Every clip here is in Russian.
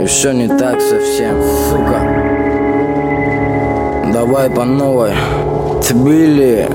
и все не так совсем, сука. Давай по новой. Тбили.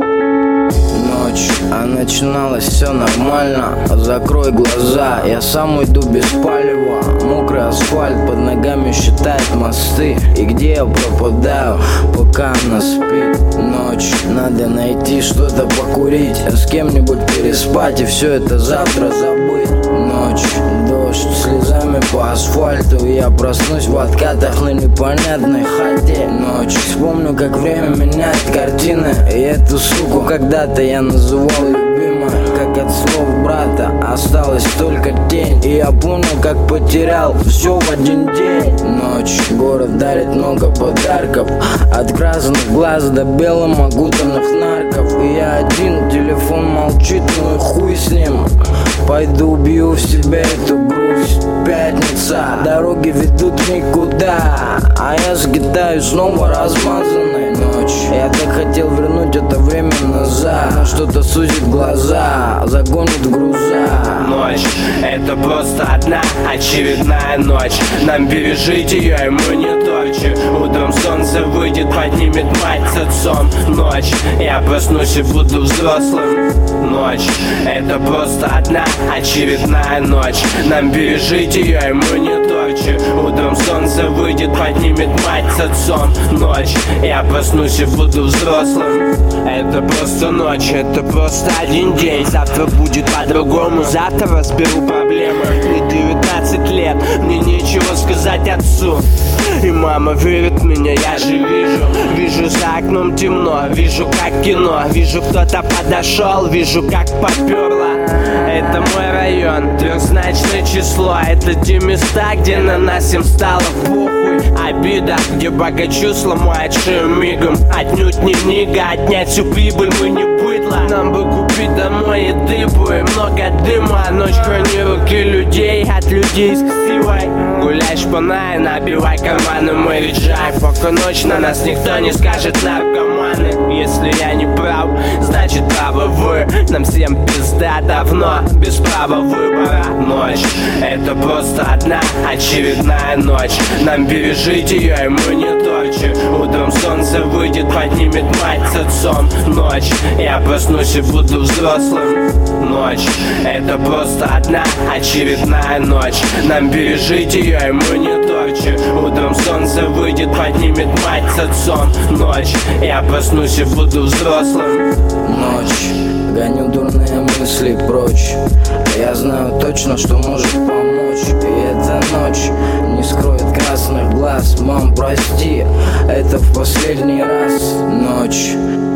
Ночь, а начиналось все нормально. Закрой глаза, я сам уйду без палева. Мокрый асфальт под ногами считает мосты. И где я пропадаю, пока она спит. Ночь, надо найти что-то покурить, с кем-нибудь переспать и все это завтра забыть. Ночь, дождь слезами по асфальту, я проснусь в откатах на непонятной хате. Ночь, вспомню, как время меняет картины, и эту суку когда-то я называл любимой. Как от слов брата осталась только тень, и я понял, как потерял все в один день. Ночь, город дарит много подарков, от красных глаз до беломагутанных нарков. И я один, телефон молчит, ну и хуй с ним. Пойду убью в себе эту грусть. Пятница, дороги ведут никуда, а я скитаюсь снова размазанной. Ночь, я так хотел вернуть это время назад, но что-то сузит глаза, загонит груза. Ночь, это просто одна очередная ночь. Нам пережить ее и мы не торчи. Утром солнце выйдет, поднимет мать с отцом. Ночь, я проснусь и буду взрослым. Ночь, это просто одна очередная ночь. Нам пережить ее и мы не торчи. Утром солнце выйдет, поднимет мать с отцом. Ночь, я проснусь и буду взрослым. Это просто ночь, это просто один день. Завтра будет по-другому, завтра разберу проблемы. Мне 19 лет, мне нечего сказать отцу. И мама верит в меня, я же вижу за окном темно, вижу как кино. Вижу, кто-то подошел, вижу как поперло. Это мой район, трехзначное число. Это те места, где на нас всем стало похуй. Обида, где богачу сломает шею мигом. Отнюдь не книга, отнять всю прибыль мы не быдло. Нам бы купить домой еды, и много дыма. Ночь храни руки людей от людей с ксивой. Гуляй шпана и набивай карманы, мы реджай. Пока ночь на нас никто не скажет наркоманы. Если я не прав, значит правы вы. Нам всем пизда давно, без права выбора. Ночь, это просто одна очередная ночь. Нам пережить ее и мы не торчи. Утром солнце выйдет, поднимет мать с отцом. Ночь, я проснусь и буду взрослым. Ночь, это просто одна очередная ночь. Нам пережить ее и мы не торчи. Утром солнце выйдет, поднимет мать с отцом. Ночь, я проснусь и буду взрослым. Ночь, гоню дурные мысли прочь. Я знаю точно, что может помочь. И эта ночь не скроет красных глаз. Мам, прости, это в последний раз. Ночь.